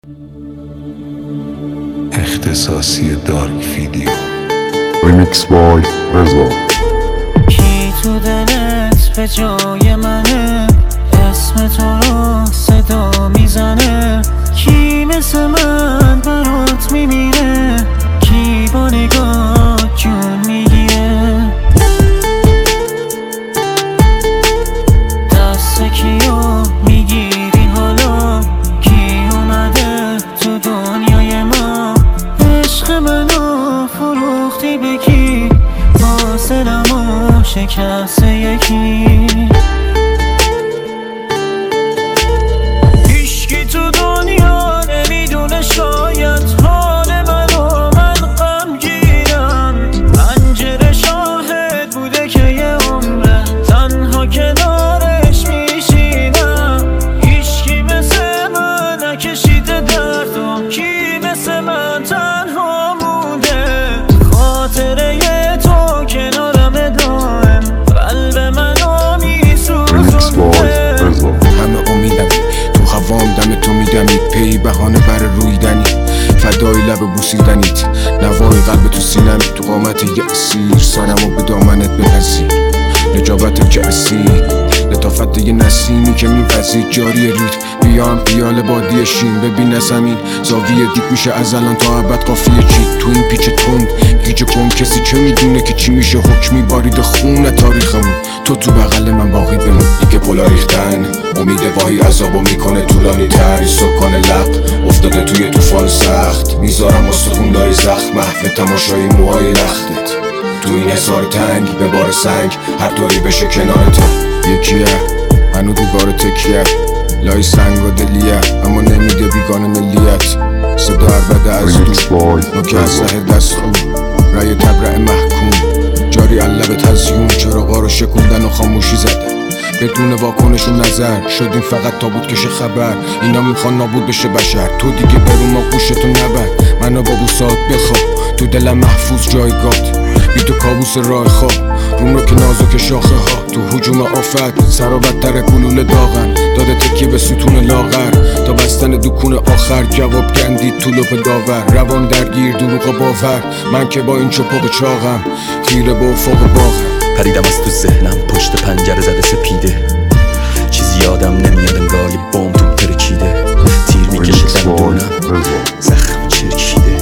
اختصاصی دارک ویدیو ریمیکس بای رضا. کی تو دلت به جای منه، اسم تو رو صدا میزنه؟ کی مثل من برات میمیره؟ کی با نگاه جون میگیره؟ دست کیو میگیری حالا؟ کی اومده تو دنیای ما؟ عشق منو فروختی به کی؟ حاصلمو شکست یکی. هیچکی تو دنیا نمیدونه شاید حال منو، من غمگینم. پنجره شاهد بوده که یه عمره تنها کنارش میشینم. هیچکی مثل من نکشیده درد و کی مثل من تنها مونده. خاطره تو کنارم دائم قلب منو میسوزونده. همه امیدم تو هوام دم تو میدمید، پی بهانه بر رویدنی، فدای لب بوسیدنیت، نوای قلب تو سینم، تو قامت یه اسیر سرمو به دامنت بپذیر. نجابت که اسیر لطافت یه نسیمی که میپذید جاری رید. بیام پیال بادی شین ببین از زمین زاویه دیگ میشه از الان تا ابد قافیه چید. تو این پیچ تند گیج کن کسی چه میدونه که چی میشه، حکمی بارید خون تاریخمون. تو بغل من باقی بمون، دیگه پلا ریختن امید واهی عذابو میکنه طولانی تر. سکان لق افتاده توی طوفان سخت، میذارم استخوندای زخم محو تماشای موهای لختت. تو این حصار تنگ به بار سنگ هر طوری بشه کنارت. یکیه هنو دیوار تکیه لای سنگ و دلیه، اما نمیده بیگانه ملیت. صدا عربده از دور نوکه از زه دست خون، رای تبرع محکوم جاری علب تزیون. چراغا رو شکوندن و خاموشی زدن بدون واکنشون نظر شدیم فقط تابوت کش خبر. اینا میخوان نابود بشه بشر، تو دیگه برون ما گوشتو نبر. منو با بوسات بخواه تو دلم محفوظ جایگات، بی تو کابوس راه خواه رومه که نازک شاخه ها. تو هجوم آفت سر و بدتر گلوله داغن، داده تکیه به ستون لاغر تا بستن دکون آخر. جواب گندید تو لپ داور، روان درگیر دروغ باور. من که با این چپاق چاقم خیره به افق باغم. پریدم از تو ذهنم پشت پنجره زده سپیده، چیزی یادم نمیاد انگار یه بمب تو ترکیده. تیر میکشه دندونم زخم چرکیده،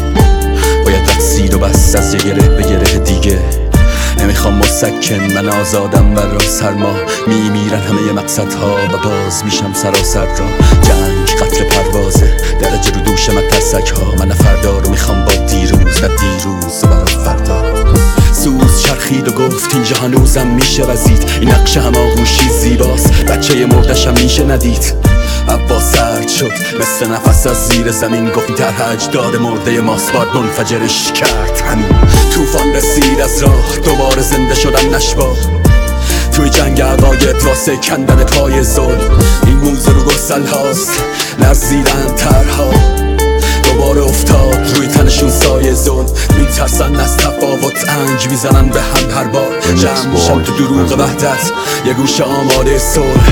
باید رد زیر و بس از یه گره به گره دیگه. نمیخوام مسکن من آزادم برا سرما، میمیرن همه ی مقصدها و باز میشم سراسر را. جنگ قتل پروازه درجه رو دوش مترسک ها. من فردا رو میخوام با دیروز، نه دیروز و برا فردا. سوز چرخید و گفت اینجا هنوزم میشه وزید، این نقش هماغوشی زیباست بچه مردشم میشه ندید. هوا سرد شد مثل نفس از زیر زمین، گفت این طرح اجداد مرده ماست باید منفجرش کرد. همین توفان رسید از راه دوباره زنده شدن نشبا. توی جنگ عقاید واسه کندن پای ظلم، این موزه رو گسل هاست لرزیدن ترها. دوباره افتاد روی تنشون سایه ظلم، میترسن از تفاوت انج میزنن به هم هر بار. جمع میشن تو دروغ وحدت یه گوشه آماده صلح.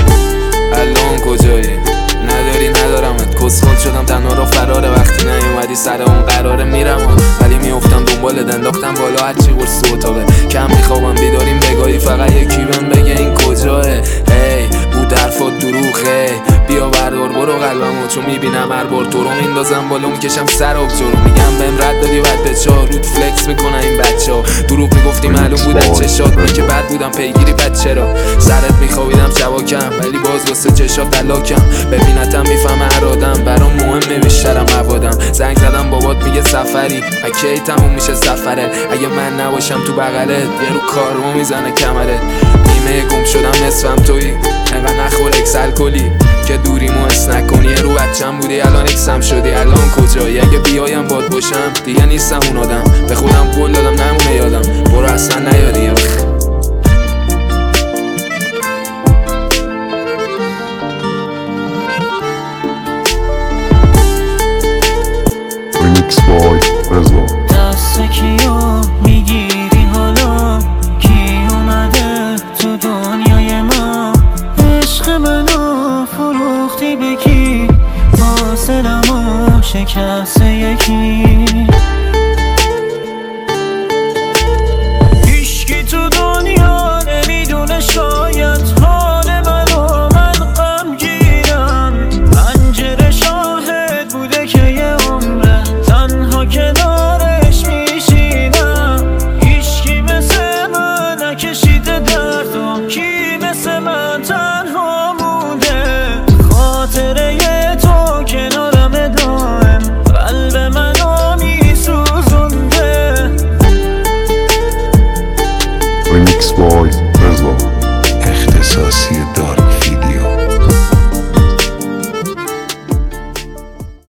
الان کجایی؟ ندارمت کسخل شدم تنها رو فراره. وقتی نیومدی سر اون قراره میرم ولی میافتم دنبالت، انداختم بالا هرچی قرص تو اتاقه. کم میخوابم بیداریم بگاهی فقط یکی بهم بگه این کجاه. هی بود حرفات دروغه، بیا بردار برو قلبمو، چون میبینم هر بار تو رو میندازم بالا میکشم سر آب جرو. میگم بهم رد دادی بعد به چار رود فلکس میکنن این بچه ها. دروغ میگفتی معلوم بود از چشات، من که بد بودم پیگیری بد چرا. سرت میخوابیدم شباکم ولی باز واسه چشات دلاکم. ببینتم میفهم هر آدم برام مهمه بیشترم موادم. زنگ زدم بابات میگه سفری و کی تموم میشه سفره. اگه من نباشم تو بغلت یه رو کارو میزنه کمرت. نیمه گم شدم نصفم تویی، انقدر نخور اکسل کلی که دوریمو حس نکنی. رو بچم بودی الان اکسم شدی، الان کجایی؟ اگه بیایم باد باشم دیگه نیستم اون آدم. به خودم قول دادم نمونه یادم، برو اصلا نیاری. ریمیکس بای رضا. دست کیو میگیری حالا؟ کی اومده تو دنیای ما؟ عشق منو فروختی به کی؟ حاصلمو شکست یکی